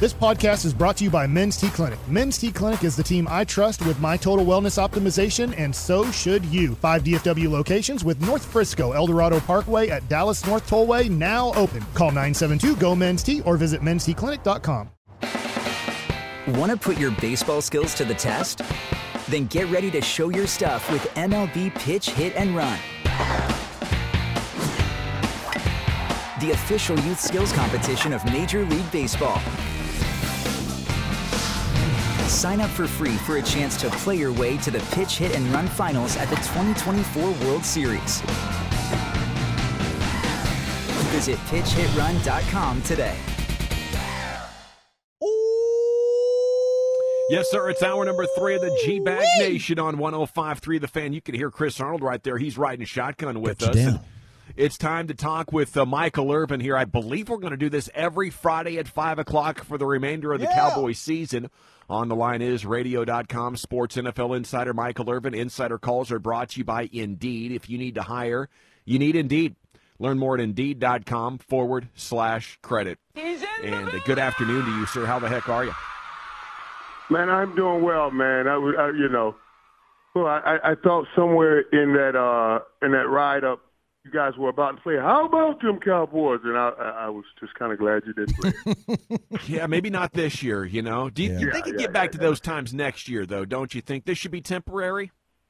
This podcast is brought to you by Men's T Clinic. Men's T Clinic is the team I trust with my total wellness optimization, and so should you. 5 DFW locations with North Frisco, Eldorado Parkway at Dallas North Tollway now open. Call 972-GO-MEN'S-T or visit mensteclinic.com. Want to put your baseball skills to the test? Then get ready to show your stuff with MLB Pitch, Hit, and Run. The official youth skills competition of Major League Baseball. Sign up for free for a chance to play your way to the Pitch, Hit, and Run finals at the 2024 World Series. Visit pitchhitrun.com today. Yes, sir. It's hour number 3 of the G-Bag Nation on 105.3 The Fan. You can hear Chris Arnold right there. He's riding shotgun with us. And it's time to talk with Michael Irvin here. I believe we're going to do this every Friday at 5 o'clock for the remainder of the Cowboys season. On the line is radio.com sports NFL insider Michael Irvin. Insider calls are brought to you by Indeed. If you need to hire, you need Indeed. Learn more at Indeed.com/credit. And good afternoon to you, sir. How the heck are you? Man, I'm doing well, man. I thought somewhere in that ride up, you guys were about to say, "How about them Cowboys?" And I was just kind of glad you didn't play it. Yeah, maybe not this year. You know, do you think you get back to those times next year, though? Don't you think this should be temporary?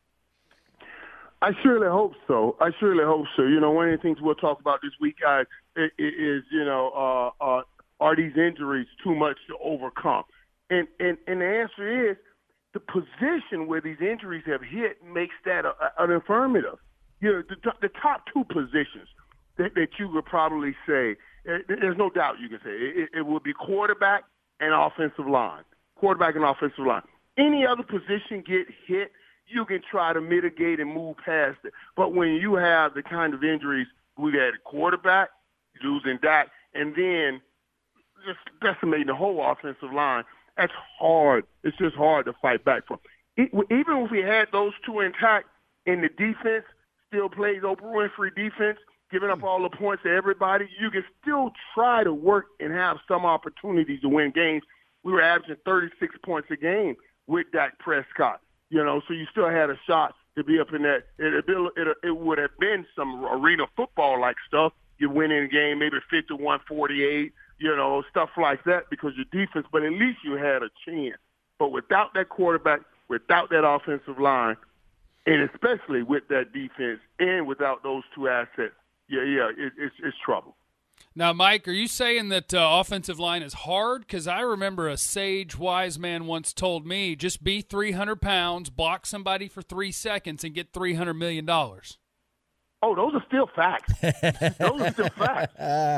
I surely hope so. You know, one of the things we'll talk about this week, guys, is are these injuries too much to overcome? And the answer is the position where these injuries have hit makes that an affirmative. You know, the top two positions that you would probably say, there's no doubt you can say, it would be quarterback and offensive line. Quarterback and offensive line. Any other position get hit, you can try to mitigate and move past it. But when you have the kind of injuries we've had at quarterback, losing that, and then just decimating the whole offensive line, that's hard. It's just hard to fight back from. Even if we had those two intact and the defense still plays Oprah Winfrey defense, giving up all the points to everybody, you can still try to work and have some opportunities to win games. We were averaging 36 points a game with Dak Prescott, you know, so you still had a shot to be up in that. It would have been some arena football-like stuff. You win in a game, maybe 51-48, you know, stuff like that because your defense, but at least you had a chance. But without that quarterback, without that offensive line, and especially with that defense and without those two assets, it's trouble. Now, Mike, are you saying that offensive line is hard? Because I remember a sage, wise man once told me, just be 300 pounds, block somebody for 3 seconds, and get $300 million. Oh, those are still facts. Those are still facts.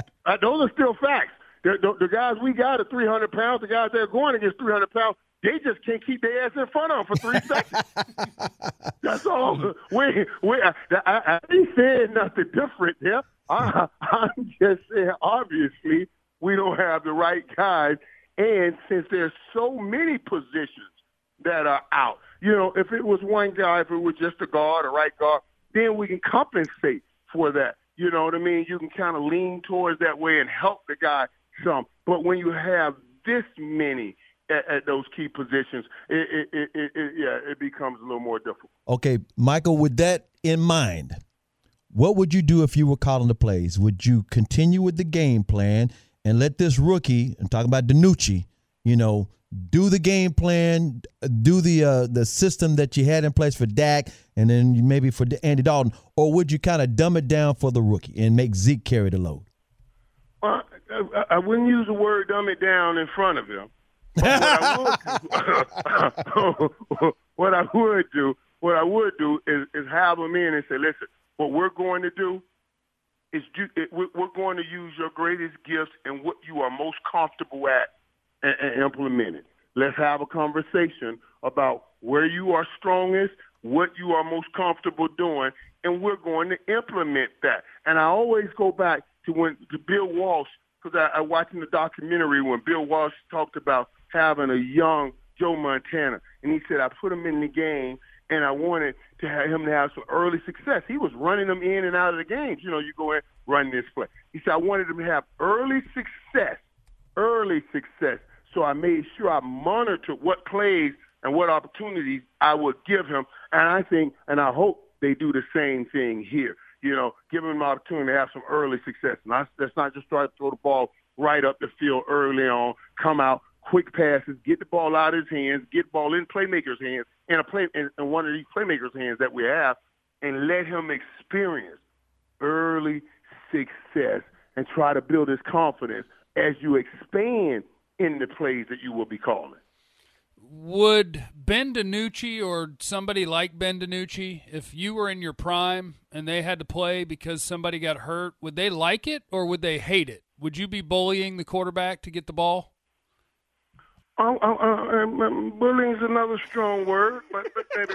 The guys we got are 300 pounds. The guys that are going against 300 pounds, they just can't keep their ass in front of them for 3 seconds. That's all. I ain't saying nothing different here. I'm just saying, obviously, we don't have the right guys. And since there's so many positions that are out, you know, if it was one guy, if it was just a guard, a right guard, then we can compensate for that. You know what I mean? You can kind of lean towards that way and help the guy some. But when you have this many at those key positions, it becomes a little more difficult. Okay, Michael, with that in mind, what would you do if you were calling the plays? Would you continue with the game plan and let this rookie, I'm talking about DiNucci, you know, do the game plan, do the system that you had in place for Dak and then maybe for Andy Dalton, or would you kind of dumb it down for the rookie and make Zeke carry the load? I wouldn't use the word dumb it down in front of him. What I would do is have them in and say, listen, what we're going to do is we're going to use your greatest gifts and what you are most comfortable at and implement it. Let's have a conversation about where you are strongest, what you are most comfortable doing, and we're going to implement that. And I always go back to Bill Walsh, because I watching the documentary when Bill Walsh talked about having a young Joe Montana. And he said, I put him in the game, and I wanted to have him to have some early success. He was running them in and out of the games. You know, you go in, run this play. He said, I wanted him to have early success So I made sure I monitored what plays and what opportunities I would give him. And I think and I hope they do the same thing here. Give him an opportunity to have some early success. Let's not just try to throw the ball right up the field early on, come out, quick passes, get the ball out of his hands, get the ball in playmakers' hands, in one of these playmakers' hands that we have, and let him experience early success and try to build his confidence as you expand in the plays that you will be calling. Would Ben DiNucci or somebody like Ben DiNucci, if you were in your prime and they had to play because somebody got hurt, would they like it or would they hate it? Would you be bullying the quarterback to get the ball? Bullying's another strong word, but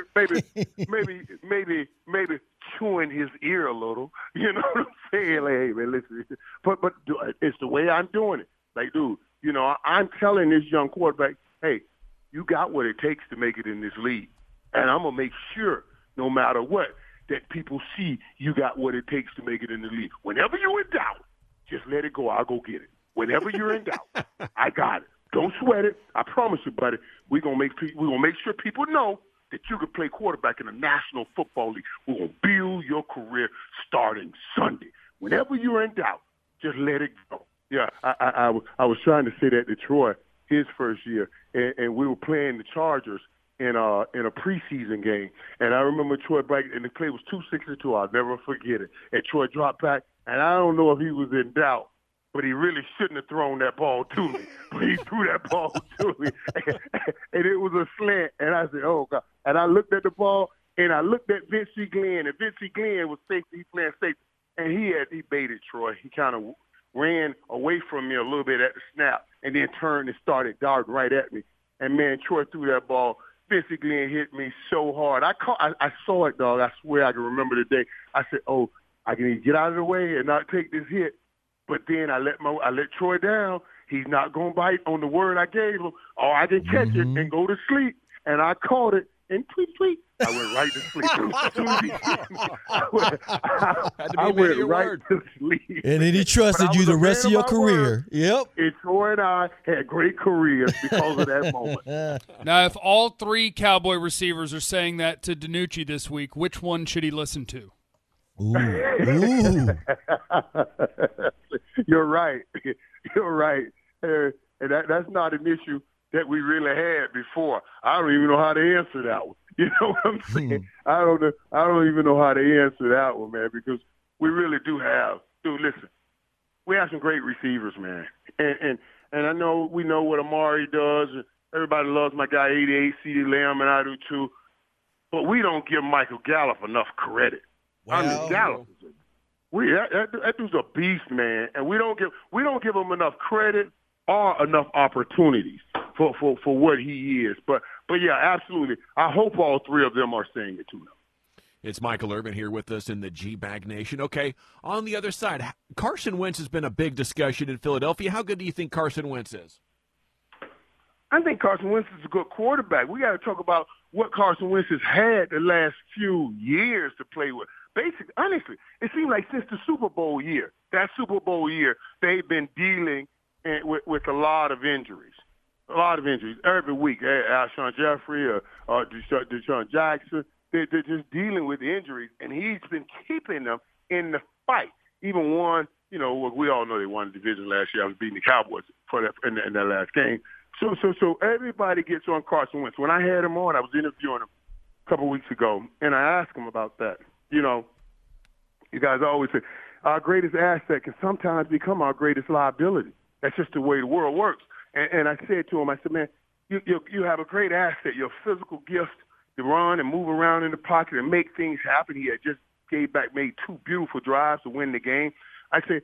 maybe chewing his ear a little. You know what I'm saying? Like, hey, man, listen. But it's the way I'm doing it. Like, dude, I'm telling this young quarterback, hey, you got what it takes to make it in this league. And I'm going to make sure, no matter what, that people see you got what it takes to make it in the league. Whenever you're in doubt, just let it go. I'll go get it. Whenever you're in doubt, I got it. Don't sweat it. I promise you, buddy. We're gonna make sure people know that you can play quarterback in the National Football League. We're gonna build your career starting Sunday. Whenever you're in doubt, just let it go. Yeah, I was trying to say that to Troy his first year, and we were playing the Chargers in a preseason game, and I remember Troy back, and the play was 2-6-2. I'll never forget it. And Troy dropped back, and I don't know if he was in doubt, but he really shouldn't have thrown that ball to me. But he threw that ball to me, and it was a slant. And I said, "Oh God!" And I looked at the ball, and I looked at Vincey Glenn, and Vincey Glenn was safety. He playing safety, and he baited Troy. He kind of ran away from me a little bit at the snap, and then turned and started darting right at me. And man, Troy threw that ball. Vincey Glenn hit me so hard. I saw it, dog. I swear I can remember the day. I said, "Oh, I can either get out of the way and not take this hit." But then I let Troy down. He's not going to bite on the word I gave him, or I can catch it and go to sleep. And I caught it, and tweet, tweet. I went right to sleep. I went right to sleep. And then he trusted you the rest of your career. Yep. And Troy and I had great careers because of that moment. Now, if all three Cowboy receivers are saying that to DiNucci this week, which one should he listen to? Ooh. You're right. You're right. And that's not an issue that we really had before. I don't even know how to answer that one. You know what I'm saying? I don't even know how to answer that one, man, because we really do have. Dude, listen, we have some great receivers, man. And I know we know what Amari does. And everybody loves my guy 88, CeeDee Lamb, and I do too. But we don't give Michael Gallup enough credit. Wow. I mean, Gallup that dude's a beast, man, and we don't give him enough credit or enough opportunities for what he is. But yeah, absolutely. I hope all three of them are saying it too. It's Michael Irvin here with us in the G-Bag Nation. Okay, on the other side, Carson Wentz has been a big discussion in Philadelphia. How good do you think Carson Wentz is? I think Carson Wentz is a good quarterback. We got to talk about what Carson Wentz has had the last few years to play with. Basically, honestly, it seems like since the Super Bowl year, they've been dealing with a lot of injuries. Every week. Alshon Jeffrey or Deshaun Jackson, they're just dealing with injuries, and he's been keeping them in the fight. Even one, we all know they won the division last year. I was beating the Cowboys for that in that last game. So everybody gets on Carson Wentz. When I had him on, I was interviewing him a couple weeks ago, and I asked him about that. You guys always say our greatest asset can sometimes become our greatest liability. That's just the way the world works. And I said to him, I said, man, you have a great asset, your physical gift to run and move around in the pocket and make things happen. He had just made 2 beautiful drives to win the game. I said,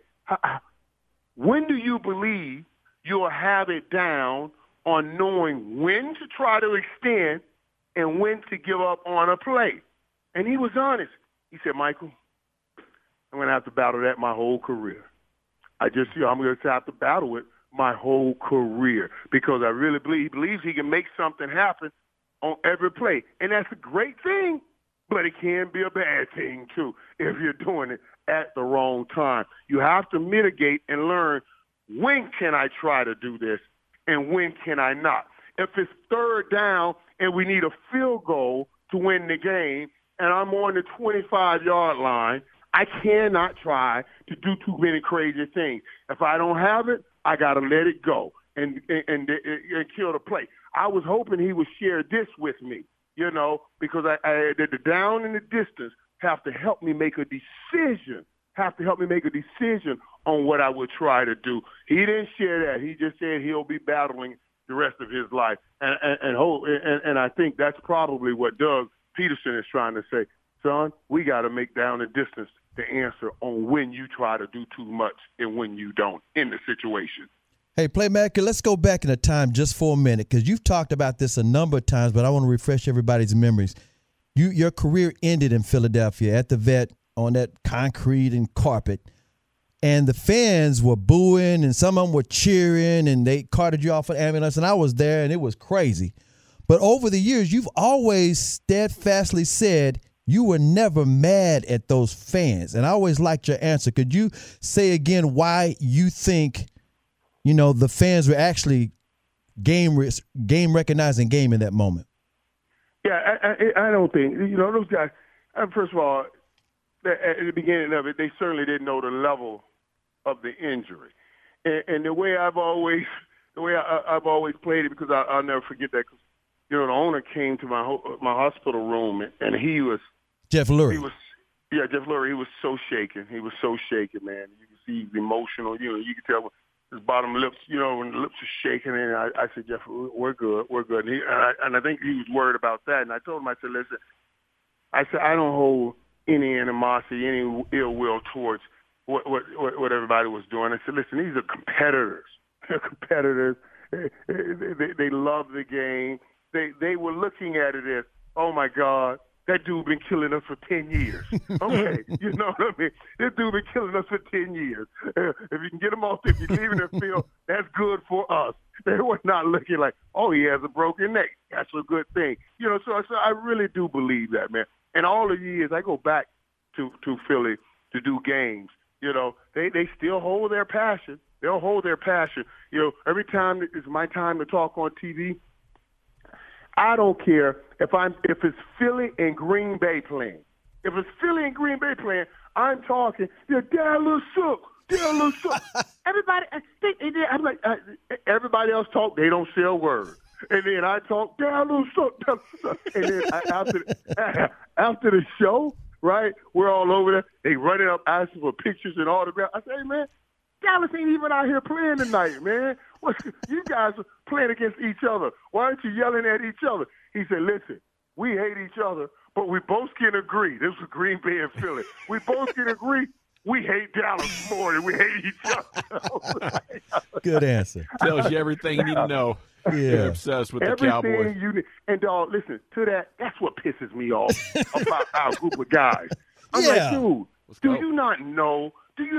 when do you believe you'll have it down on knowing when to try to extend and when to give up on a play? And he was honest. He said, Michael, I'm going to have to battle that my whole career. I'm going to have to battle it my whole career because I really believe he believes he can make something happen on every play. And that's a great thing, but it can be a bad thing, too, if you're doing it at the wrong time. You have to mitigate and learn when can I try to do this and when can I not? If it's third down and we need a field goal to win the game and I'm on the 25-yard line, I cannot try to do too many crazy things. If I don't have it, I got to let it go and kill the play. I was hoping he would share this with me, because the down and the distance have to help me make a decision, on what I would try to do. He didn't share that. He just said he'll be battling the rest of his life. And I think that's probably what Doug Peterson is trying to say. Son, we got to make down the distance to answer on when you try to do too much and when you don't in the situation. Hey, Playmaker, let's go back in the time just for a minute because you've talked about this a number of times, but I want to refresh everybody's memories. Your career ended in Philadelphia at the Vet on that concrete and carpet, and the fans were booing and some of them were cheering and they carted you off an ambulance, and I was there and it was crazy. But over the years, you've always steadfastly said you were never mad at those fans, and I always liked your answer. Could you say again why you think, the fans were actually game recognizing game in that moment? Yeah, I don't think, those guys, first of all, at the beginning of it, they certainly didn't know the level of the injury. And the way I've always played it, because I'll never forget that, because, the owner came to my hospital room, and he was Jeff Lurie. Jeff Lurie. He was so shaken. man. You can see he's emotional. You can tell his bottom lips, when the lips are shaking. And I said, Jeff, we're good. And I think he was worried about that. And I told him, I said, listen, I don't hold any animosity, any ill will towards what everybody was doing. I said, listen, these are competitors. They're competitors. They love the game. They were looking at it as, oh my God, that dude been killing us for 10 years. Okay, you know what I mean? This dude been killing us for 10 years. If you can get him off, if you leave him in the field, that's good for us. They were not looking like, oh, he has a broken neck. That's a good thing. So I really do believe that, man. And all the years, I go back to Philly to do games. They still hold their passion. They'll hold their passion. Every time it's my time to talk on TV, I don't care if it's Philly and Green Bay playing. If it's Philly and Green Bay playing, I'm talking. Dallas Sook. Everybody, I'm like, everybody else talk. They don't say a word. And then I talk Dallas Sook. And then after the show, right, we're all over there. They running up asking for pictures and autographs. I say, hey, man, Dallas ain't even out here playing tonight, man. You guys are playing against each other. Why aren't you yelling at each other? He said, listen, we hate each other, but we both can agree. This was Green Bay and Philly. We both can agree we hate Dallas more than we hate each other. Good answer. Tells you everything you need to know. Yeah. You're obsessed with the Cowboys. And, dog, listen, to that, that's what pisses me off about our group of guys. I'm like, dude, do you not know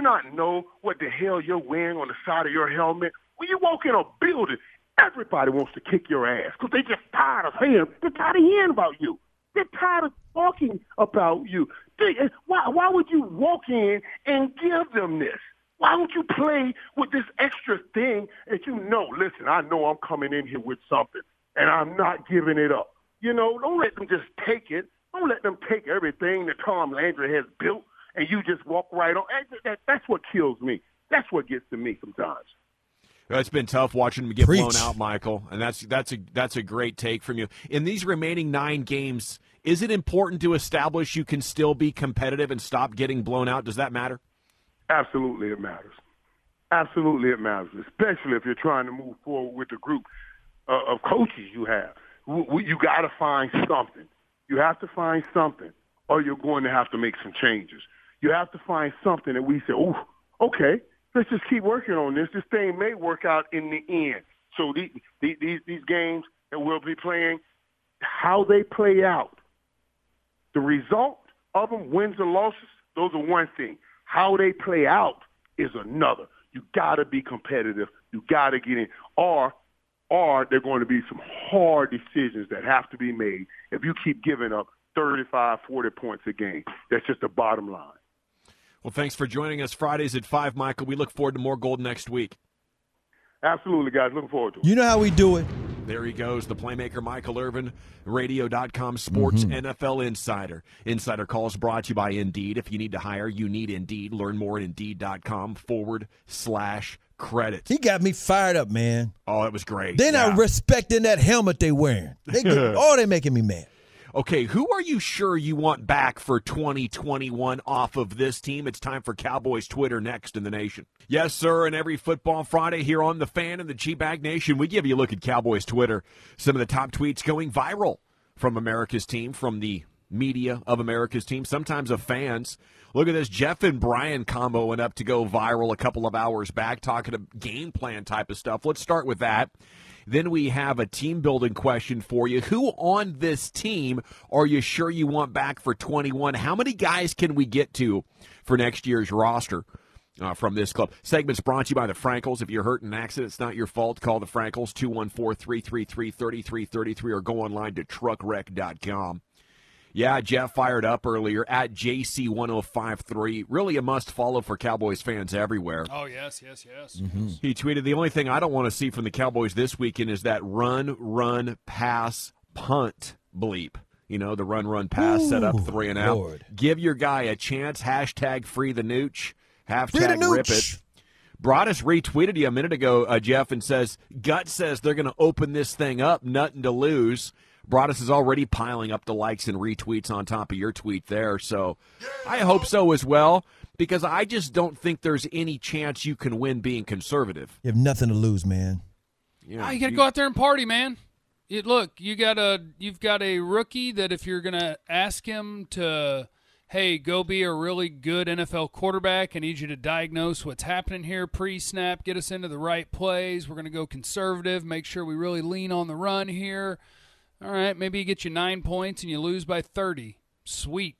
what the hell you're wearing on the side of your helmet? When you walk in a building, everybody wants to kick your ass because they just tired of hearing about you. They're tired of talking about you. Why would you walk in and give them this? Why don't you play with this extra thing that listen, I know I'm coming in here with something, and I'm not giving it up. Don't let them just take it. Don't let them take everything that Tom Landry has built, and you just walk right on. That's what kills me. That's what gets to me sometimes. It's been tough watching them get blown out, Michael, and that's a great take from you. In these remaining 9 games, is it important to establish you can still be competitive and stop getting blown out? Does that matter? Absolutely, it matters. Absolutely, it matters, especially if you're trying to move forward with the group of coaches you have. You got to find something. You have to find something, or you're going to have to make some changes. You have to find something that we say, oh, okay, let's just keep working on this. This thing may work out in the end. So these games that we'll be playing, how they play out, the result of them, wins or losses, those are one thing. How they play out is another. You got to be competitive. You got to get in. Or there are going to be some hard decisions that have to be made if you keep giving up 35, 40 points a game. That's just the bottom line. Well, thanks for joining us Fridays at 5, Michael. We look forward to more gold next week. Absolutely, guys. Looking forward to it. You know how we do it. There he goes, the playmaker Michael Irvin, Radio.com Sports NFL Insider. Insider calls brought to you by Indeed. If you need to hire, you need Indeed. Learn more at Indeed.com/credit. He got me fired up, man. Oh, that was great. They're not respecting that helmet they wearing. They're making me mad. Okay, who are you sure you want back for 2021 off of this team? It's time for Cowboys Twitter next in the nation. Yes, sir, and every Football Friday here on The Fan and the G-Bag Nation, we give you a look at Cowboys Twitter. Some of the top tweets going viral from America's team, from the media of America's team, sometimes of fans. Look at this. Jeff and Brian combo went up to go viral a couple of hours back, talking to game plan type of stuff. Let's start with that. Then we have a team-building question for you. Who on this team are you sure you want back for 21? How many guys can we get to for next year's roster from this club? Segment's brought to you by the Frankels. If you're hurt in an accident, it's not your fault. Call the Frankels, 214-333-3333, or go online to truckwreck.com. Yeah, Jeff fired up earlier at JC1053. Really a must-follow for Cowboys fans everywhere. Oh, yes. Mm-hmm. He tweeted, the only thing I don't want to see from the Cowboys this weekend is that run, pass, punt bleep. You know, the run, pass, set up 3 and out. Lord. Give your guy a chance. Hashtag free the nooch. Free the nooch. Rip it. Broadus retweeted you a minute ago, Jeff, and says, Gut says they're going to open this thing up, nothing to lose. Broadus is already piling up the likes and retweets on top of your tweet there. So I hope so as well, because I just don't think there's any chance you can win being conservative. You have nothing to lose, man. Yeah, you got to go out there and party, man. Look, you've got a rookie that if you're going to ask him to, hey, go be a really good NFL quarterback, I need you to diagnose what's happening here pre-snap, get us into the right plays. We're going to go conservative, make sure we really lean on the run here. All right, maybe he gets you 9 points and you lose by 30. Sweet.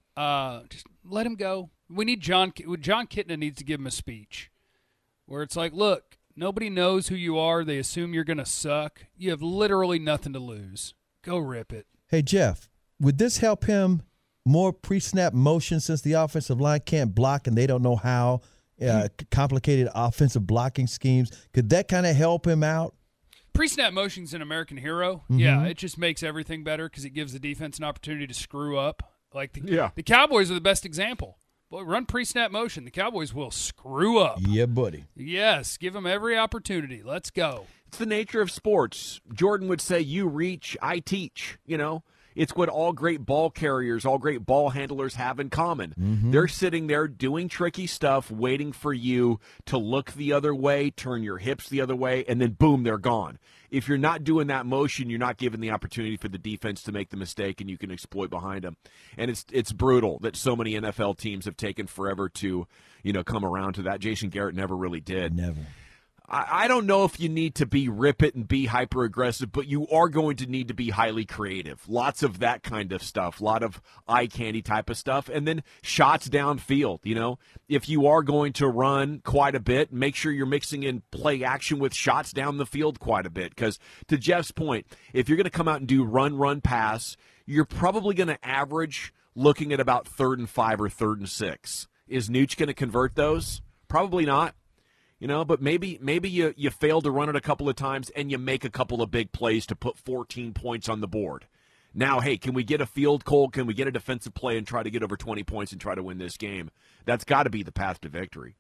Just let him go. We need John Kitna needs to give him a speech where it's like, look, nobody knows who you are. They assume you're going to suck. You have literally nothing to lose. Go rip it. Hey, Jeff, would this help him more pre-snap motion since the offensive line can't block and they don't know how, complicated offensive blocking schemes? Could that kind of help him out? Pre-snap motion's an American hero. Mm-hmm. Yeah, it just makes everything better because it gives the defense an opportunity to screw up. Like the Cowboys are the best example. Boy, run pre-snap motion. The Cowboys will screw up. Yeah, buddy. Yes, give them every opportunity. Let's go. It's the nature of sports. Jordan would say, you reach, I teach, you know. It's what all great ball carriers, all great ball handlers have in common. Mm-hmm. They're sitting there doing tricky stuff, waiting for you to look the other way, turn your hips the other way, and then boom, they're gone. If you're not doing that motion, you're not given the opportunity for the defense to make the mistake, and you can exploit behind them. And it's brutal that so many NFL teams have taken forever to, come around to that. Jason Garrett never really did. Never. I don't know if you need to be rip it and be hyper aggressive, but you are going to need to be highly creative. Lots of that kind of stuff, a lot of eye candy type of stuff, and then shots downfield. If you are going to run quite a bit, make sure you're mixing in play action with shots down the field quite a bit. Because to Jeff's point, if you're going to come out and do run, pass, you're probably going to average looking at about 3rd and 5 or 3rd and 6. Is Nooch going to convert those? Probably not. But maybe you fail to run it a couple of times and you make a couple of big plays to put 14 points on the board. Now, hey, can we get a field goal? Can we get a defensive play and try to get over 20 points and try to win this game? That's got to be the path to victory.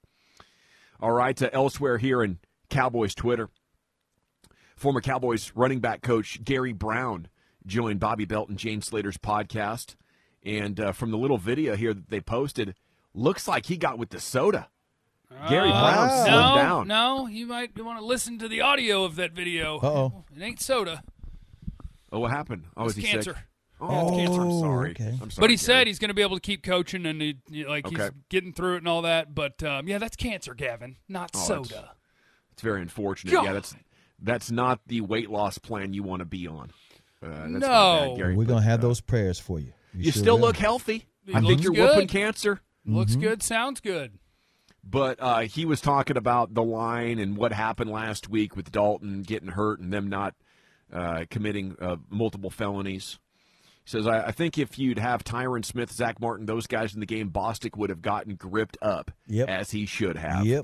All right, elsewhere here in Cowboys Twitter, former Cowboys running back coach Gary Brown joined Bobby Belt and Jane Slater's podcast. And from the little video here that they posted, looks like he got with the soda. Gary Brown slowed down. No, you might want to listen to the audio of that video. Uh-oh. It ain't soda. Oh, what happened? Oh, is he cancer. Sick? Oh, cancer. I'm sorry. Okay. I'm sorry. But he Gary. said he's going to be able to keep coaching and he's getting through it and all that. But, that's cancer, Gavin, not soda. It's very unfortunate. God. Yeah, that's not the weight loss plan you want to be on. No. Bad, Gary, we're going to have those prayers for you. You still look healthy. I think you're good. whooping cancer. Looks good. Sounds good. But he was talking about the line and what happened last week with Dalton getting hurt and them not committing multiple felonies. He says, I think if you'd have Tyron Smith, Zach Martin, those guys in the game, Bostic would have gotten gripped up as he should have. Yep.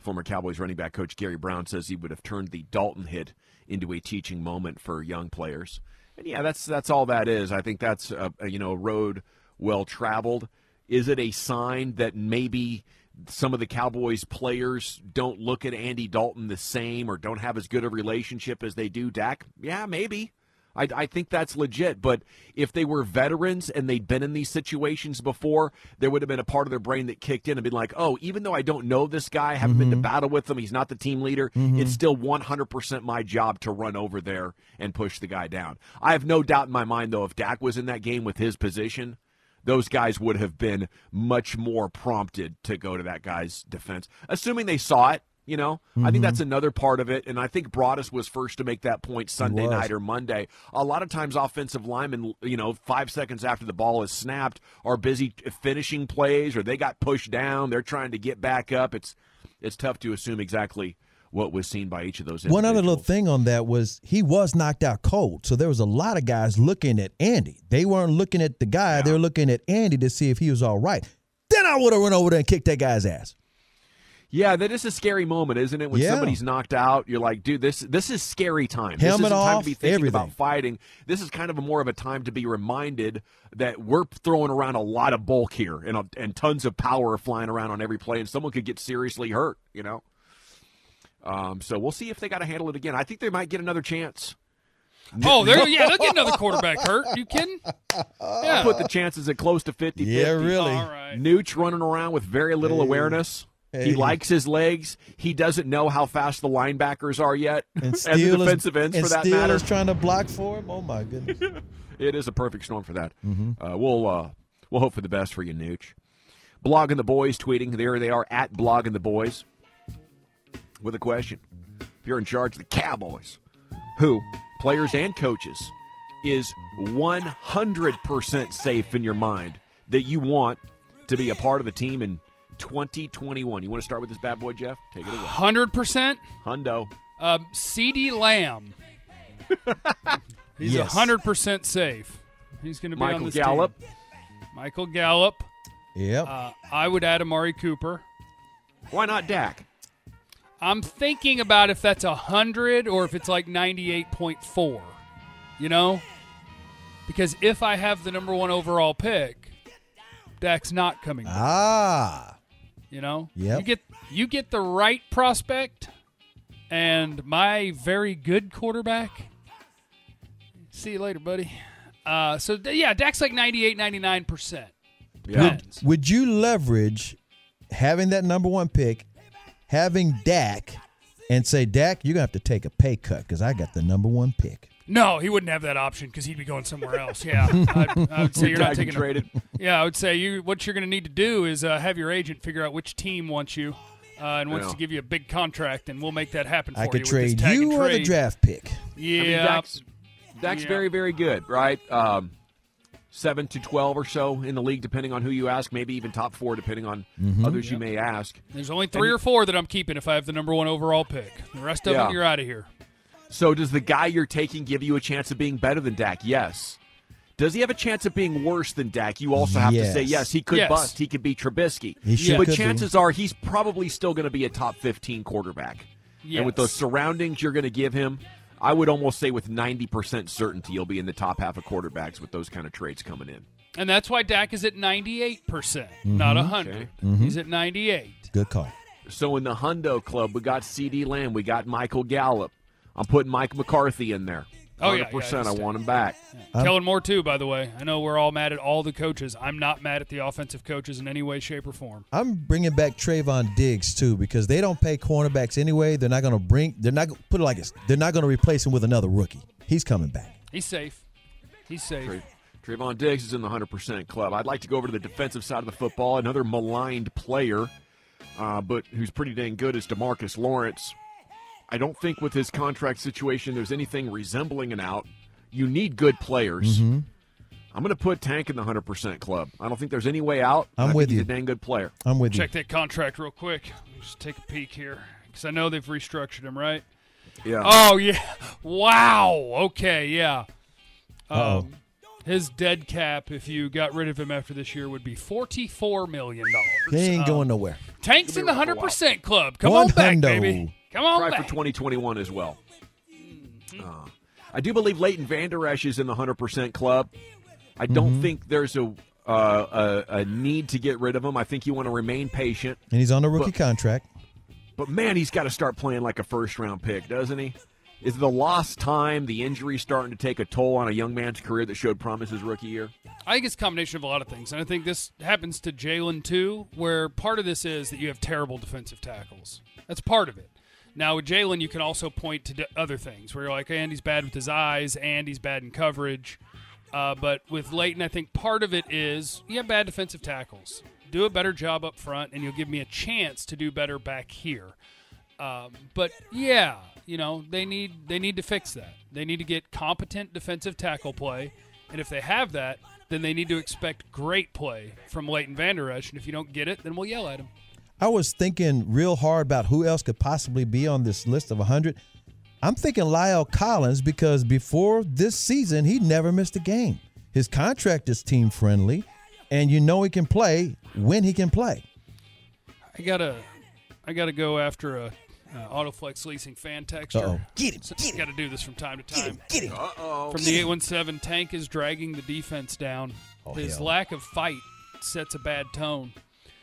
Former Cowboys running back coach Gary Brown says he would have turned the Dalton hit into a teaching moment for young players. And yeah, that's all that is. I think that's a road well traveled. Is it a sign that maybe some of the Cowboys players don't look at Andy Dalton the same or don't have as good a relationship as they do Dak? Yeah, maybe. I think that's legit, but if they were veterans and they'd been in these situations before, there would have been a part of their brain that kicked in and been like, oh, even though I don't know this guy, haven't been to battle with him, he's not the team leader, it's still 100% my job to run over there and push the guy down. I have no doubt in my mind, though, if Dak was in that game with his position, those guys would have been much more prompted to go to that guy's defense, assuming they saw it. I think that's another part of it, and I think Broadus was first to make that point Sunday night or Monday. A lot of times offensive linemen, 5 seconds after the ball is snapped, are busy finishing plays, or they got pushed down. They're trying to get back up. It's tough to assume exactly what was seen by each of those individuals. One other little thing on that was he was knocked out cold, so there was a lot of guys looking at Andy. They weren't looking at the guy. Yeah. They were looking at Andy to see if he was all right. Then I would have run over there and kicked that guy's ass. Yeah, that is a scary moment, isn't it? When somebody's knocked out, you're like, dude, this is scary time. Helmet this isn't off, time to be thinking everything. about fighting. This is kind of more of a time to be reminded that we're throwing around a lot of bulk here, and tons of power are flying around on every play, and someone could get seriously hurt, So we'll see if they got to handle it again. I think they might get another chance. Oh, they'll get another quarterback hurt. You kidding? Yeah. I'll put the chances at close to 50-50. Yeah, really. All right. Nooch running around with very little awareness. He likes his legs. He doesn't know how fast the linebackers are yet, and the defensive ends, for that matter. And trying to block for him. Oh, my goodness. It is a perfect storm for that. We'll hope for the best for you, Nooch. Blogging the Boys tweeting. There they are, at Blogging the Boys, with a question. If you're in charge of the Cowboys, who, players and coaches, is 100% safe in your mind that you want to be a part of the team in 2021. You want to start with this bad boy, Jeff? Take it away. 100%? Hundo. CeeDee Lamb. He's 100% safe. He's going to be on this Gallup. team. Michael Gallup. Yep. I would add Amari Cooper. Why not Dak? I'm thinking about if that's 100 or if it's like 98.4. Because if I have the number 1 overall pick, Dak's not coming back. Yep. You get the right prospect and my very good quarterback. See you later, buddy. Dak's like 98, 99%. Yeah. Would you leverage having that number 1 pick, having Dak, and say, Dak, you're going to have to take a pay cut because I got the number 1 pick? No, he wouldn't have that option because he'd be going somewhere else. Yeah, I would say you're not taking traded. Yeah, I would say what you're going to need to do is have your agent figure out which team wants you and wants to give you a big contract, and we'll make that happen for you. I could with trade this tag you and or trade. the draft pick. Yeah, Dak's very, very good, right? 7 to 12 or so in the league, depending on who you ask. Maybe even top 4, depending on others you may ask. There's only 3 or 4 that I'm keeping if I have the number 1 overall pick. The rest of them, you're out of here. So does the guy you're taking give you a chance of being better than Dak? Yes. Does he have a chance of being worse than Dak? You also have to say yes. He could bust. He could be Trubisky. But chances are he's probably still going to be a top 15 quarterback. Yes. And with the surroundings you're going to give him, I would almost say with 90% certainty he'll be in the top half of quarterbacks with those kind of trades coming in. And that's why Dak is at 98%, not 100. Okay. He's at 98. Good call. So in the Hundo Club, we got CeeDee Lamb. We got Michael Gallup. I'm putting Mike McCarthy in there. 100%. I want him back. Yeah. Kellen Moore, too, by the way. I know we're all mad at all the coaches. I'm not mad at the offensive coaches in any way, shape, or form. I'm bringing back Trayvon Diggs, too, because they don't pay cornerbacks anyway. They're not going to they're not going to replace him with another rookie. He's coming back. He's safe. Trayvon Diggs is in the 100% club. I'd like to go over to the defensive side of the football. Another maligned player, but who's pretty dang good, is DeMarcus Lawrence. I don't think with his contract situation there's anything resembling an out. You need good players. I'm going to put Tank in the 100% club. I don't think there's any way out. I'm with you. He's a dang good player. I'm with you. Check that contract real quick. Just take a peek here because I know they've restructured him, right? Yeah. Oh, yeah. Wow. Okay, yeah. His dead cap, if you got rid of him after this year, would be $44 million. He ain't going nowhere. Tank's in the 100% club. Come on back, baby. Come on back. For 2021 as well. I do believe Leighton Vander Esch is in the 100% club. I don't think there's a need to get rid of him. I think you want to remain patient. And he's on a rookie contract. But, man, he's got to start playing like a first-round pick, doesn't he? Is the lost time, the injury starting to take a toll on a young man's career that showed promise his rookie year? I think it's a combination of a lot of things. And I think this happens to Jalen, too, where part of this is that you have terrible defensive tackles. That's part of it. Now, with Jalen, you can also point to other things where you're like, Andy's bad with his eyes, Andy's bad in coverage. But with Leighton, I think part of it is you have bad defensive tackles. Do a better job up front, and you'll give me a chance to do better back here. But, yeah, they need to fix that. They need to get competent defensive tackle play. And if they have that, then they need to expect great play from Leighton Vander Esch. And if you don't get it, then we'll yell at him. I was thinking real hard about who else could possibly be on this list of 100. I'm thinking Lyle Collins because before this season, he never missed a game. His contract is team-friendly, and he can play when he can play. I gotta go after a Autoflex Leasing fan texture. Get him. Got to do this from time to time. Get him. From the 817, Tank is dragging the defense down. His lack of fight sets a bad tone.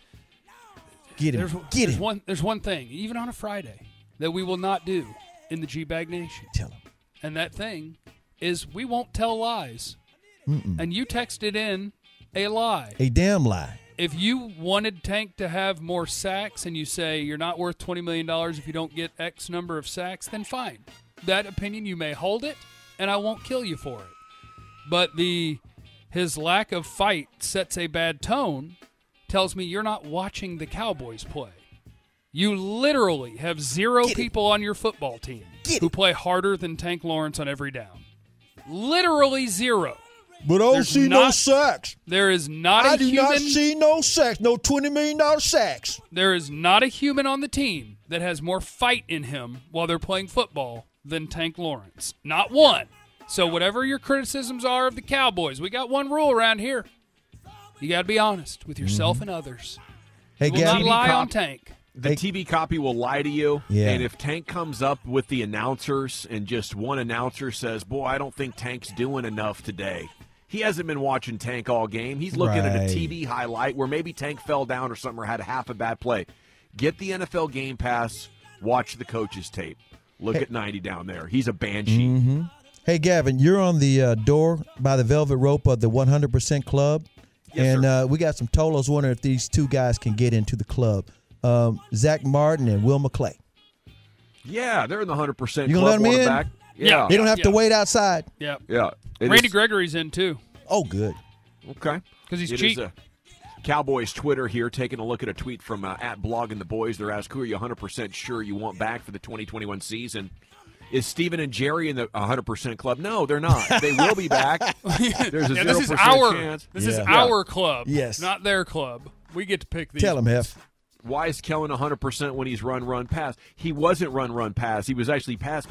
Get him. There's one thing, even on a Friday, that we will not do in the G-Bag Nation. Tell him. And that thing is we won't tell lies. And you texted in a lie. A damn lie. If you wanted Tank to have more sacks and you say you're not worth $20 million if you don't get X number of sacks, then fine. That opinion, you may hold it, and I won't kill you for it. But his lack of fight sets a bad tone, tells me you're not watching the Cowboys play. You literally have zero people on your football team who play harder than Tank Lawrence on every down. Literally zero. But I don't see no sacks. There is not a human. I do not see no sacks, no $20 million sacks. There is not a human on the team that has more fight in him while they're playing football than Tank Lawrence. Not one. So whatever your criticisms are of the Cowboys, we got one rule around here. You got to be honest with yourself and others. Hey, will not lie on Tank. The TV copy will lie to you. Yeah. And if Tank comes up with the announcers and just one announcer says, boy, I don't think Tank's doing enough today. He hasn't been watching Tank all game. He's looking at a TV highlight where maybe Tank fell down or something or had half a bad play. Get the NFL Game Pass. Watch the coach's tape. Look at 90 down there. He's a banshee. Hey, Gavin, you're on the door by the velvet rope of the 100% Club. Yes, sir. We got some Tolos wondering if these two guys can get into the club. Zach Martin and Will McClay. Yeah, they're in the 100% club. You going to let them quarterback. in? Yeah. They don't have to wait outside. Yeah. Yeah. Randy Gregory's in, too. Oh, good. Okay. Because he's cheap. Cowboys Twitter here, taking a look at a tweet from at Blogging the Boys. They're asked, who are you 100% sure you want back for the 2021 season? Is Steven and Jerry in the 100% club? No, they're not. They will be back. There's a 0% chance. This is our club. Yes. Not their club. We get to pick these. Tell him, Hef. Why is Kellen 100% when he's run, pass? He wasn't run, pass. He was actually pass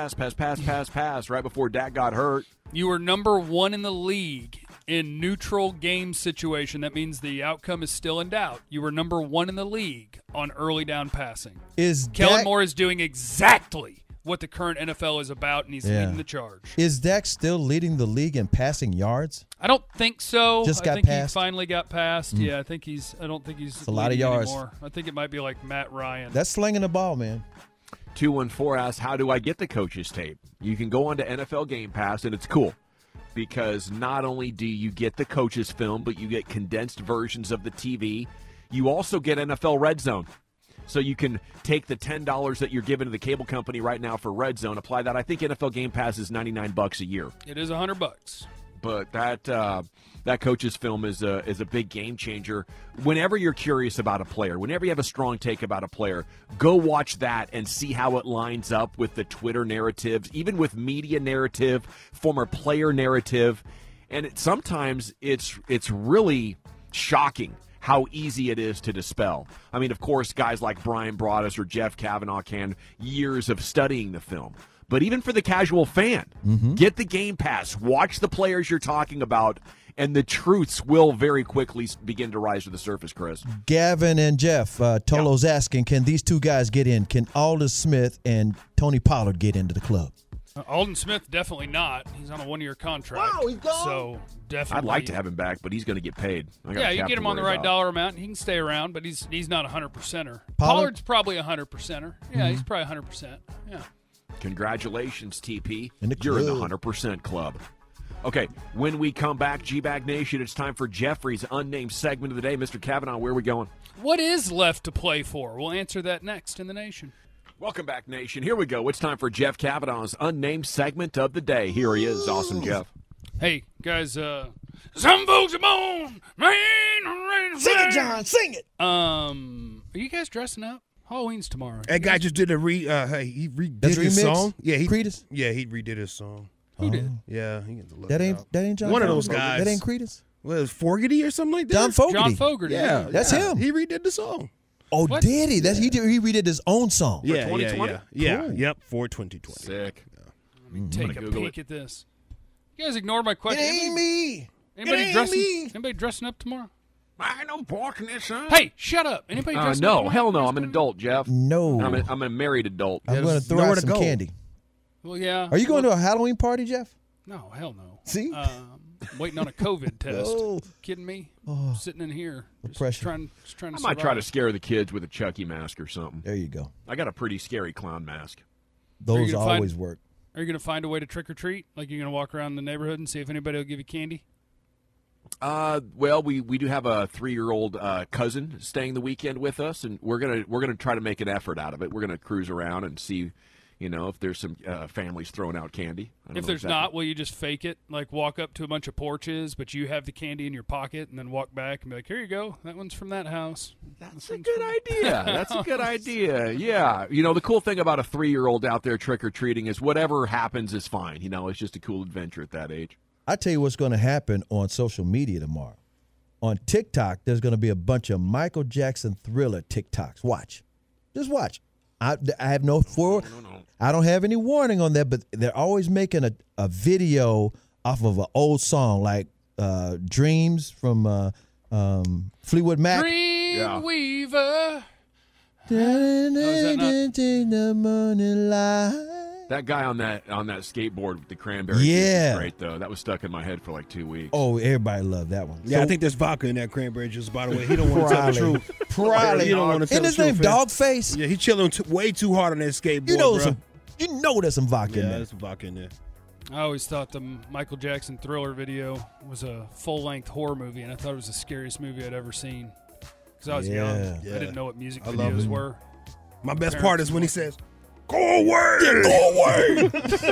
right before Dak got hurt. You were number one in the league in neutral game situation. That means the outcome is still in doubt. You were number one in the league on early down passing. Kellen Moore is doing exactly what the current NFL is about, and he's leading the charge. Is Dak still leading the league in passing yards? I don't think so. Just got I think passed? he finally got passed. Yeah, I don't think he's a lot of yards. Anymore. I think it might be like Matt Ryan. That's slinging the ball, man. 214 asks, how do I get the coach's tape? You can go on to NFL Game Pass, and it's cool because not only do you get the coach's film, but you get condensed versions of the TV. You also get NFL Red Zone. So you can take the $10 that you're giving to the cable company right now for Red Zone, apply that. I think NFL Game Pass is $99 a year. It is $100. But that coach's film is a big game changer. Whenever you're curious about a player, whenever you have a strong take about a player, go watch that and see how it lines up with the Twitter narratives, even with media narrative, former player narrative, and sometimes it's really shocking how easy it is to dispel. I mean, of course, guys like Brian Broaddus or Jeff Kavanaugh can years of studying the film. But even for the casual fan, get the Game Pass, watch the players you're talking about, and the truths will very quickly begin to rise to the surface, Chris. Gavin and Jeff, Tolo's asking, can these two guys get in? Can Aldon Smith and Tony Pollard get into the club? Aldon Smith, definitely not. He's on a 1-year contract. Wow, he's gone. So definitely. I'd like to have him back, but he's going to get paid. Yeah, you get him on the right dollar amount, and he can stay around, but he's not a 100%er. Pollard's probably a 100%er. Yeah, he's probably 100%. Yeah. Congratulations, TP. In You're in the 100% club. Okay, when we come back, G-Bag Nation, it's time for Jeffrey's unnamed segment of the day. Mr. Kavanaugh, where are we going? What is left to play for? We'll answer that next in the Nation. Welcome back, Nation. Here we go. It's time for Jeff Kavanaugh's unnamed segment of the day. Here he is. Awesome, Jeff. Hey, guys, some folks are born, man. Sing it, John. Sing it. Are you guys dressing up? Halloween's tomorrow. That guy just did he redid his song. Yeah, he redid his song. Who did? Yeah, he gets to look That it up. ain't John. One of Fogerty. those guys. That ain't Credence. Well, it was Fogerty or something like that. John Fogerty. John Fogerty. Yeah, That's him. He redid the song. Oh, What? did he? He redid his own song. Yeah, 2020? yeah. Cool. Yep, for 2020. Sick. Let me take a Google peek at this. You guys ignore my It question. ain't me. Anybody dressing up tomorrow? I know barking this son. Hey, shut up. Anybody dressing up No, tomorrow? hell no. I'm an adult, Jeff. No. I'm a married adult. I'm going to throw nowhere out to some go. candy. Well, yeah. Are you going to a Halloween party, Jeff? No, hell no. See? Waiting on a COVID test. Oh. Kidding me? Sitting in here. Just pressure. trying to I might survive. try to scare the kids with a Chucky mask or something. There you go. I got a pretty scary clown mask. Those gonna always work. Are you going to find a way to trick or treat? Like you're going to walk around the neighborhood and see if anybody will give you candy? Well, we do have a 3-year-old cousin staying the weekend with us, and we're gonna try to make an effort out of it. We're gonna cruise around and see, if there's some families throwing out candy. If there's not, will you just fake it? Like walk up to a bunch of porches, but you have the candy in your pocket, and then walk back and be like, "Here you go. That one's from that house." That's a good idea. That's a good idea. Yeah. The cool thing about a 3-year-old out there trick-or-treating is whatever happens is fine. It's just a cool adventure at that age. I tell you what's going to happen on social media tomorrow. On TikTok, there's going to be a bunch of Michael Jackson Thriller TikToks. Watch. Just watch. I have no. I don't have any warning on that, but they're always making a video off of an old song like Dreams from Fleetwood Mac. Dreamweaver. The morning light. That guy on that skateboard with the cranberry juice Yeah. was great, though. That was stuck in my head for like 2 weeks. Oh, everybody loved that one. Yeah, I think there's vodka in that cranberry juice, by the way. He don't want to tell the truth. Probably. He don't want to tell Isn't the his truth. name man. Dogface? Yeah, he chilling way too hard on that skateboard, You know, bro. there's some vodka in Yeah, there. there's some vodka in there. I always thought the Michael Jackson Thriller video was a full-length horror movie, and I thought it was the scariest movie I'd ever seen. Because I was young. Yeah. I didn't know what music I love videos it. were. My best part is when he says, "Go away, go away."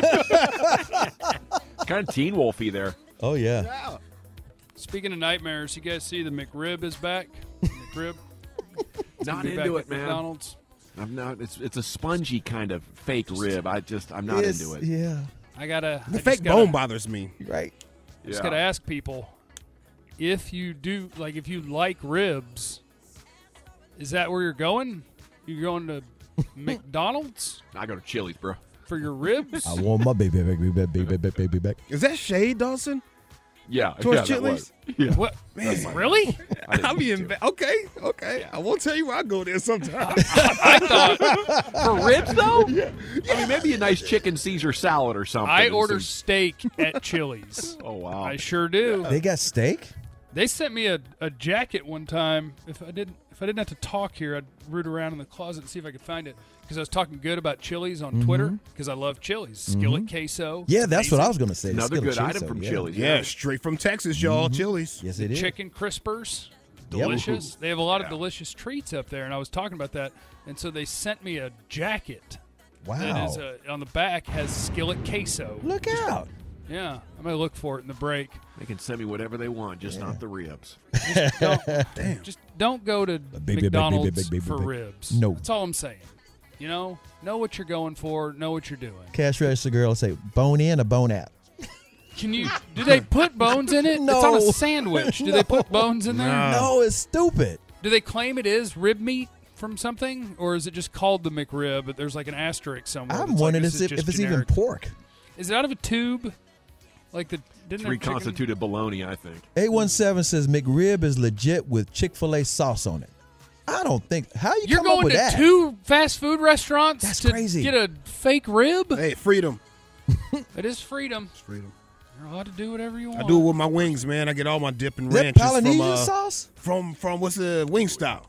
Kind of Teen Wolfy there. Oh, yeah. Speaking of nightmares, you guys see the McRib is back? McRib? Not Be back into at it, man. McDonald's. I'm not. It's a spongy kind of fake rib. I'm not into it. Yeah. The fake bone bothers me. Right. Just gotta ask people, if you like ribs, is that where you're going? You going to McDonald's I go to Chili's, bro. for your ribs? I want my baby back. Is that shade, Dawson? Yeah, Towards that Chili's? was. Yeah. What? Really? I didn't I need mean, to. okay. I won't tell you where I go there sometime. I thought For ribs, though? Yeah. I mean, maybe a nice chicken Caesar salad or something. I and order some- steak at Chili's. Oh, wow. I sure do. They got steak? They sent me a jacket one time. If I didn't have to talk here, I'd root around in the closet and see if I could find it. Because I was talking good about Chili's on Twitter. Because I love Chili's. Skillet queso. Yeah, that's what I amazing. was going to say. Another Skillet good chili item sauce, from yeah. Chili's. Yeah, straight from Texas, y'all. Chili's. Yes, it is. Chicken crispers. Yep. Delicious. They have a lot of delicious treats up there, and I was talking about that. And so they sent me a jacket Wow. that is on the back has skillet queso. Look out. Yeah, I'm gonna look for it in the break. They can send me whatever they want, just not the ribs. Just don't go to Big, McDonald's big. for ribs. No. That's all I'm saying. Know what you're going for. Know what you're doing. Cash register girl will say, bone in or bone out? Do they put bones in it? No. It's on a sandwich. Do they put bones in there? No, it's stupid. Do they claim it is rib meat from something, or is it just called the McRib, but there's like an asterisk somewhere? I'm wondering if it's even pork. Is it out of a tube? Like it's reconstituted bologna, I think. 817 says McRib is legit with Chick-fil-A sauce on it. I don't think. How you You're come up with that? You're going to 2 fast food restaurants That's to crazy. get a fake rib? Hey, freedom. It is freedom. It's freedom. You're allowed to do whatever you want. I do it with my wings, man. I get all my dip and Is that ranches Polynesian sauce? From what's the Wingstop.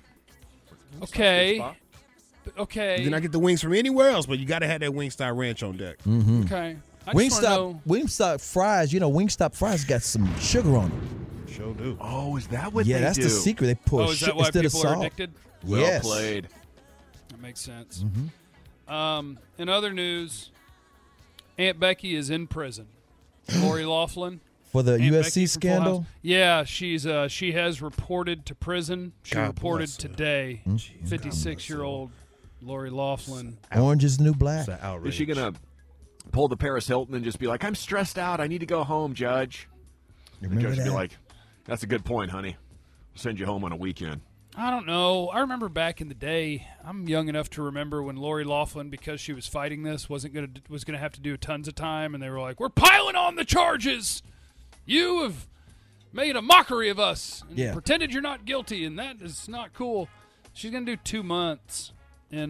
Okay. Then I get the wings from anywhere else, but you got to have that Wingstop ranch on deck. Mm-hmm. Okay. Wingstop fries. You know, Wingstop fries got some sugar on them. Sure do. Oh, is that what they do? Yeah, that's the secret. They put is that why instead of people are salt. addicted? Yes. Well played. That makes sense. Mm-hmm. In other news, Aunt Becky is in prison. Lori Loughlin. For the Aunt USC Becky from Full scandal? House. Yeah, she has reported to prison. She God reported bless her. today. 56-year-old Lori Loughlin. Orange is the new black. It's an outrage. Is she going to pull the Paris Hilton and just be like, I'm stressed out. I need to go home, Judge? The Remember judge would be that? like, that's a good point, honey. I'll send you home on a weekend. I don't know. I remember back in the day. I'm young enough to remember when Lori Loughlin, because she was fighting this, was gonna have to do tons of time, and they were like, "We're piling on the charges. You have made a mockery of us and pretended you're not guilty, and that is not cool." She's gonna do 2 months in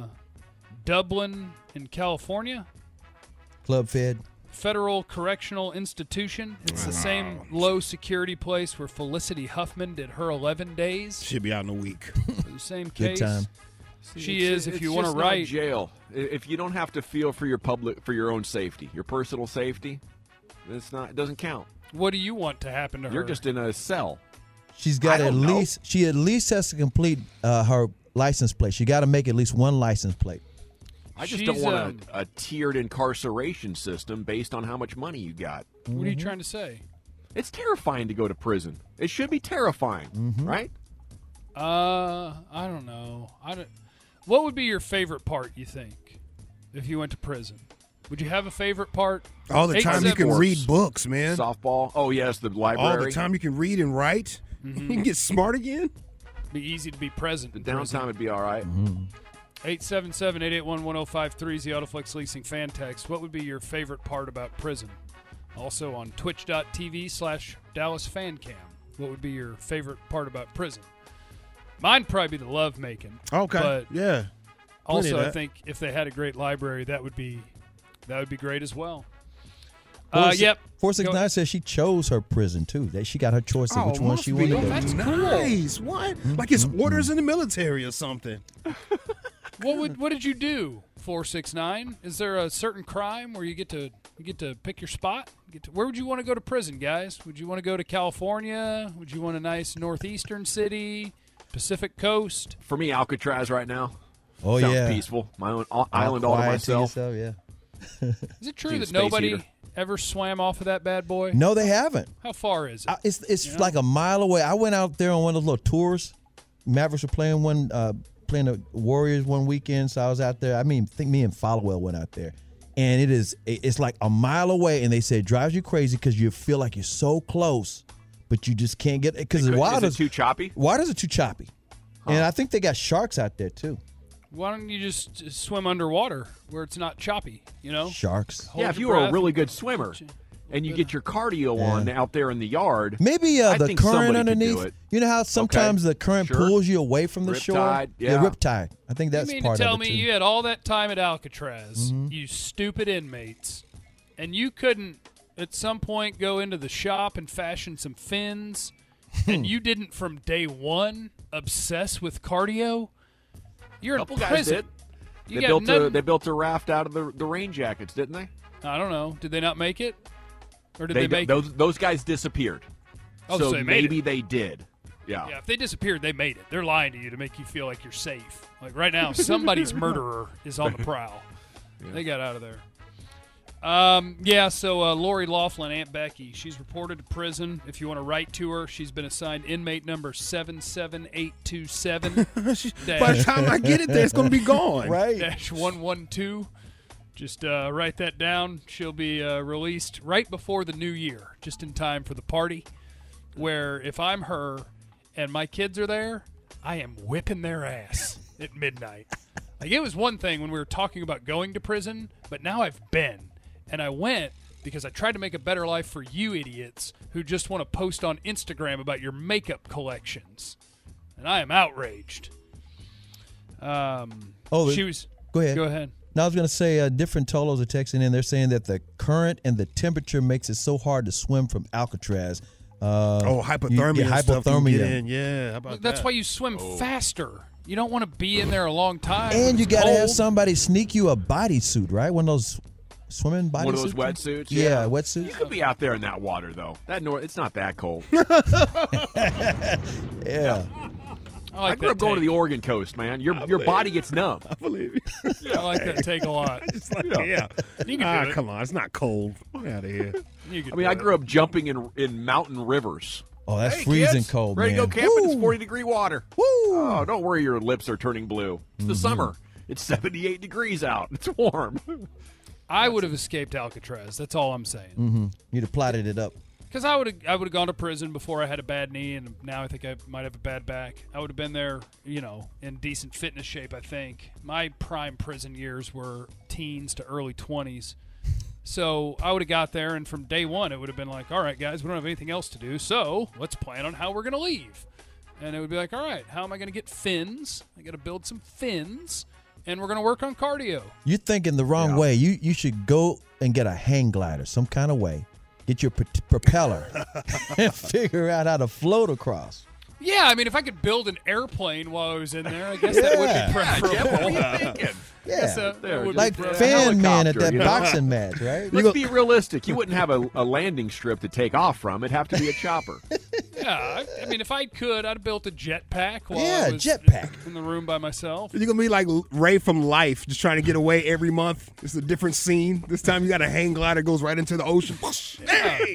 Dublin, in California. Club Fed. Federal Correctional Institution. It's the same low-security place where Felicity Huffman did her 11 days. She'll be out in a week. For the same case. Good time. She is, if you want to not write. jail. If you don't have to feel for your own safety, your personal safety, it doesn't count. What do you want to happen to her? You're just in a cell. She's got she at least has to complete her license plate. She got to make at least one license plate. I just don't want a tiered incarceration system based on how much money you got. What are you trying to say? It's terrifying to go to prison. It should be terrifying, right? I don't know. What would be your favorite part, you think, if you went to prison? Would you have a favorite part? All the time you can read books, man. Softball. Oh, yes, the library. All the time you can read and write. You can get smart again. Be easy to be present. The downtime would be all right. 877-881-1053 is the Autoflex Leasing fan text. What would be your favorite part about prison? Also on twitch.tv/DallasFanCam. What would be your favorite part about prison? Mine'd probably be the love making. Okay. But yeah. Also, I think if they had a great library, that would be great as well. 469 says she chose her prison too. That she got her choice of which one she wanted to go that's to. cool. Nice. What? Like it's orders in the military or something. What did you do? 469. Is there a certain crime where you get to pick your spot? Where would you want to go to prison, guys? Would you want to go to California? Would you want a nice northeastern city, Pacific Coast? For me, Alcatraz right now. Oh, sounds yeah. peaceful. My own island all to myself. Yeah. Is it true that nobody ever swam off of that bad boy? No, they haven't. How far is it? It's like a mile away. I went out there on one of those little tours. Mavericks were playing playing the Warriors one weekend, so I was out there. I think me and Followell went out there, and it's like a mile away, and they said it drives you crazy because you feel like you're so close, but you just can't get it because the water's too choppy. Waters are too choppy, and I think they got sharks out there too. Why don't you just swim underwater where it's not choppy? You know, sharks. Hold if your you were a breath. really good swimmer and you get your cardio on out there in the yard, maybe I the think current somebody could underneath. do it. You know how sometimes the current pulls you away from the shore. Riptide, yeah. Riptide. I think that's you mean part to tell of it me too. you had all that time at Alcatraz, you stupid inmates, and you couldn't at some point go into the shop and fashion some fins, and you didn't from day one obsess with cardio? You're in couple prison. guys did. They built a raft out of the rain jackets, didn't they? I don't know. Did they not make it? Or did they make it? Those guys disappeared. Oh, so they made maybe it. they did. Yeah. Yeah, if they disappeared, they made it. They're lying to you to make you feel like you're safe. Like right now, somebody's murderer is on the prowl. Yeah. They got out of there. So Lori Loughlin, Aunt Becky, she's reported to prison. If you want to write to her, she's been assigned inmate number 77827. By the time I get it there, it's going to be gone. Right. -112. Just write that down. She'll be released right before the new year, just in time for the party, where if I'm her and my kids are there, I am whipping their ass at midnight. Like, it was one thing when we were talking about going to prison, but now I've been. And I went because I tried to make a better life for you idiots who just want to post on Instagram about your makeup collections. And I am outraged. Go ahead. Now, I was going to say different Tolos are texting in. They're saying that the current and the temperature makes it so hard to swim from Alcatraz. Hypothermia. Hypothermia. Yeah, how about That's why you swim faster. You don't want to be in there a long time. And you got to have somebody sneak you a bodysuit, right? One of those swimming bodysuits. One of those wetsuits? Yeah, wetsuits. You could be out there in that water, though. It's not that cold. Yeah. I grew up going to the Oregon coast, man. Your body gets numb. I believe you. I like that take a lot. It's like, You can do it. Come on. It's not cold. Get out of here. I grew up jumping in mountain rivers. Oh, that's freezing kids, cold, ready man. to go camping? It's 40-degree water. Woo! Oh, don't worry, your lips are turning blue. It's the summer. It's 78 degrees out. It's warm. I would have escaped Alcatraz. That's all I'm saying. Mm-hmm. You'd have plotted it up. Because I would have gone to prison before I had a bad knee, and now I think I might have a bad back. I would have been there, in decent fitness shape, I think. My prime prison years were teens to early 20s. So I would have got there, and from day one, it would have been like, all right, guys, we don't have anything else to do, so let's plan on how we're going to leave. And it would be like, all right, how am I going to get fins? I got to build some fins, and we're going to work on cardio. You're thinking the wrong way. You should go and get a hang glider some kind of way. Get your propeller and figure out how to float across. Yeah, I mean, if I could build an airplane while I was in there, I guess that would be preferable. Yeah, what are you thinking? Like Fan Man at that boxing match, right? Let's be realistic. You wouldn't have a landing strip to take off from. It'd have to be a chopper. Yeah, I mean, if I could, I'd have built a jetpack while I was in the room by myself. You're going to be like Ray from Life, just trying to get away every month. It's a different scene. This time you got a hang glider goes right into the ocean. Hey!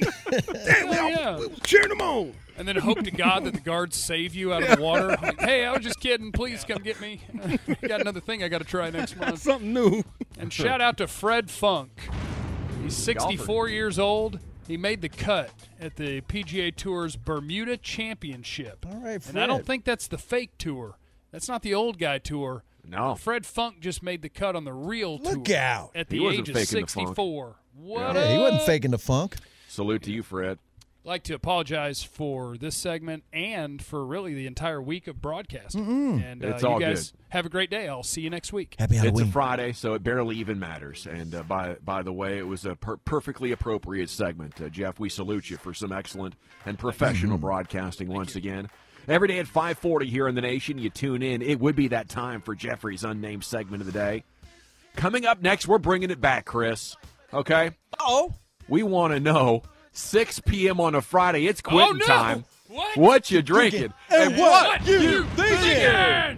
We're cheering them on. And then hope to God that the guards save you out of the water. Like, hey, I was just kidding. Please come get me. I got another thing I got to try next month. Something new. And shout out to Fred Funk. He's 64 years old. He made the cut at the PGA Tour's Bermuda Championship. All right, Fred. And I don't think that's the fake tour. That's not the old guy tour. No. Fred Funk just made the cut on the real tour. Look out. At the age of 64. What? Yeah, he wasn't faking the funk. Salute to you, Fred. I'd like to apologize for this segment and for really the entire week of broadcasting. Mm-mm. And it's you all guys good. have a great day. I'll see you next week. Happy Halloween. It's a Friday, so it barely even matters. And by the way, it was a perfectly appropriate segment. Jeff, we salute you for some excellent and professional broadcasting once again. Every day at 5:40 here in the nation, you tune in. It would be that time for Jeffrey's unnamed segment of the day. Coming up next, we're bringing it back, Chris. Okay? Oh. We want to know, 6 p.m. on a Friday, it's quitting time. What you drinking? And what you thinking?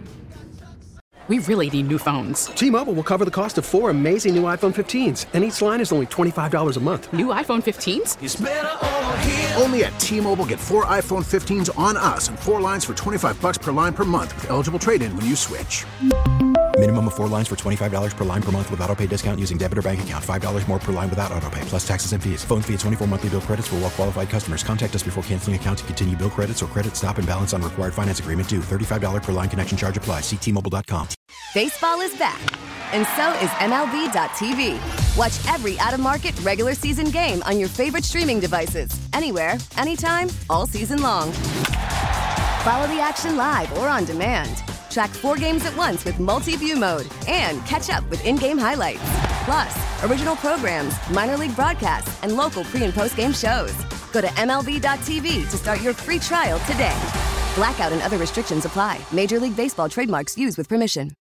We really need new phones. T-Mobile will cover the cost of 4 amazing new iPhone 15s, and each line is only $25 a month. New iPhone 15s? It's better over here. Only at T-Mobile, get 4 iPhone 15s on us and 4 lines for $25 per line per month with eligible trade-in when you switch. Minimum of 4 lines for $25 per line per month with autopay discount using debit or bank account. $5 more per line without autopay, plus taxes and fees. Phone fee at 24 monthly bill credits for well-qualified customers. Contact us before canceling account to continue bill credits or credit stop and balance on required finance agreement due. $35 per line connection charge applies. See T-Mobile.com. Baseball is back, and so is MLB.tv. Watch every out-of-market, regular season game on your favorite streaming devices. Anywhere, anytime, all season long. Follow the action live or on demand. Track 4 games at once with multi-view mode and catch up with in-game highlights. Plus, original programs, minor league broadcasts, and local pre- and post-game shows. Go to MLB.tv to start your free trial today. Blackout and other restrictions apply. Major League Baseball trademarks used with permission.